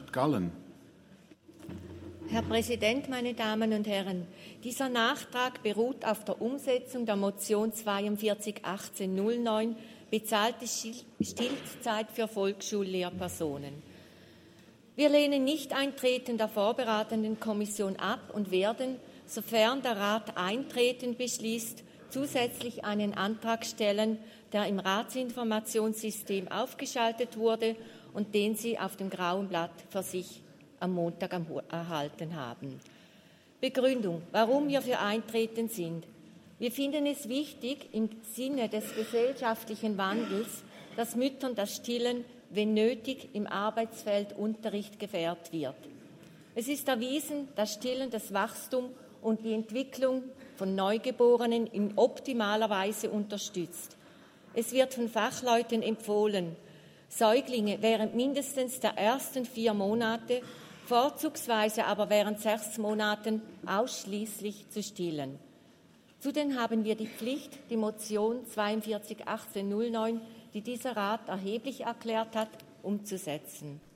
St. Gallen. Herr Präsident, meine Damen und Herren! Dieser Nachtrag beruht auf der Umsetzung der Motion 42-1809, bezahlte Stillzeit für Volksschullehrpersonen. Wir lehnen Nicht-Eintreten der vorberatenden Kommission ab und werden, sofern der Rat Eintreten beschließt, zusätzlich einen Antrag stellen, der im Ratsinformationssystem aufgeschaltet wurde und den Sie auf dem grauen Blatt für sich am Montag erhalten haben. Begründung, warum wir für Eintreten sind. Wir finden es wichtig, im Sinne des gesellschaftlichen Wandels, dass Müttern das Stillen, wenn nötig, im Arbeitsfeld Unterricht gewährt wird. Es ist erwiesen, dass Stillen das Wachstum und die Entwicklung von Neugeborenen in optimaler Weise unterstützt. Es wird von Fachleuten empfohlen, Säuglinge während mindestens der ersten 4 Monate, vorzugsweise aber während 6 Monaten ausschließlich zu stillen. Zudem haben wir die Pflicht, die Motion 42-1809, die dieser Rat erheblich erklärt hat, umzusetzen.